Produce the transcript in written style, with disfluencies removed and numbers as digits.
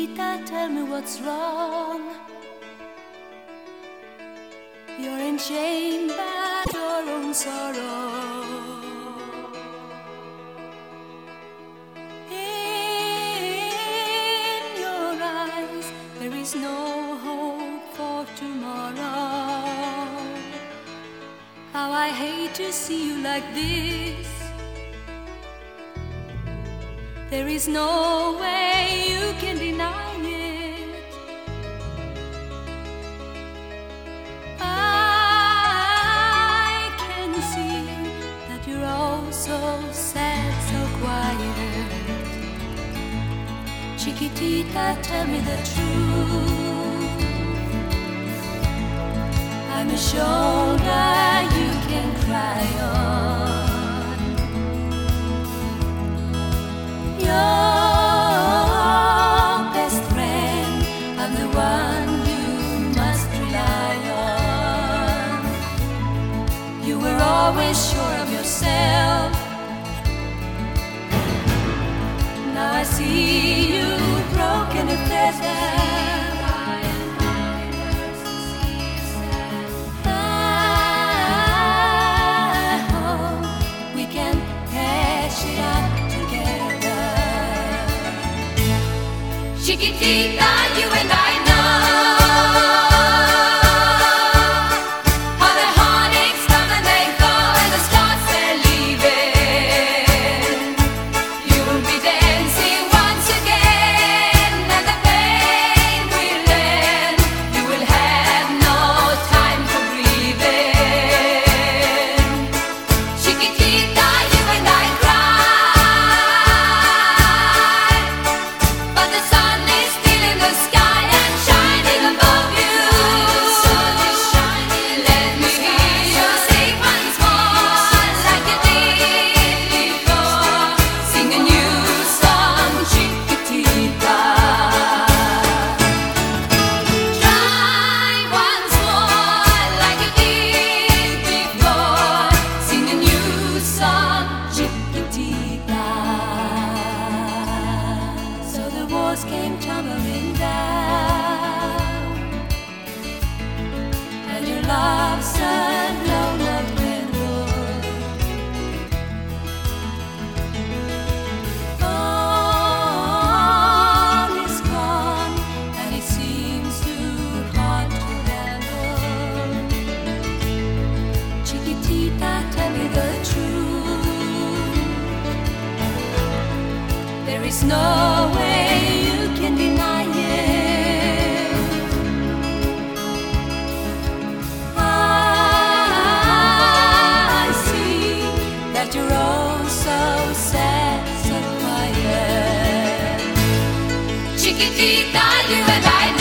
Chiquitita, tell me what's wrong. You're enchained by your own sorrow. In your eyes, there is no hope for tomorrow. How I hate to see you like this. There is no way you can deny it. I can see that you're all so sad, so quiet. Chiquitita, tell me the truth. I'm a shoulder you can cry on. Your best friend, I'm the one you must rely on. You were always sure of yourself. Now I see you broken and pleasant. Chiquitita, you and I know how the heartaches come and they go, and the stars they're leaving. You will be dancing once again, and the pain will end. You will have no time for breathing. Chiquitita, you and I cry, but the sun is still in the sky and shining above you. Let me hear you sing once more like you did before. Sing a new song, Chiquitita. Try once more like you did before. Sing a new song, Chiquitita. So the walls came tumbling down, and your love said no love candle. All is gone, and it seems too hard to handle. Chiquitita, tell me the truth. There is no way you can deny it. I see that you're all so sad, so quiet. Chiquitita, you and I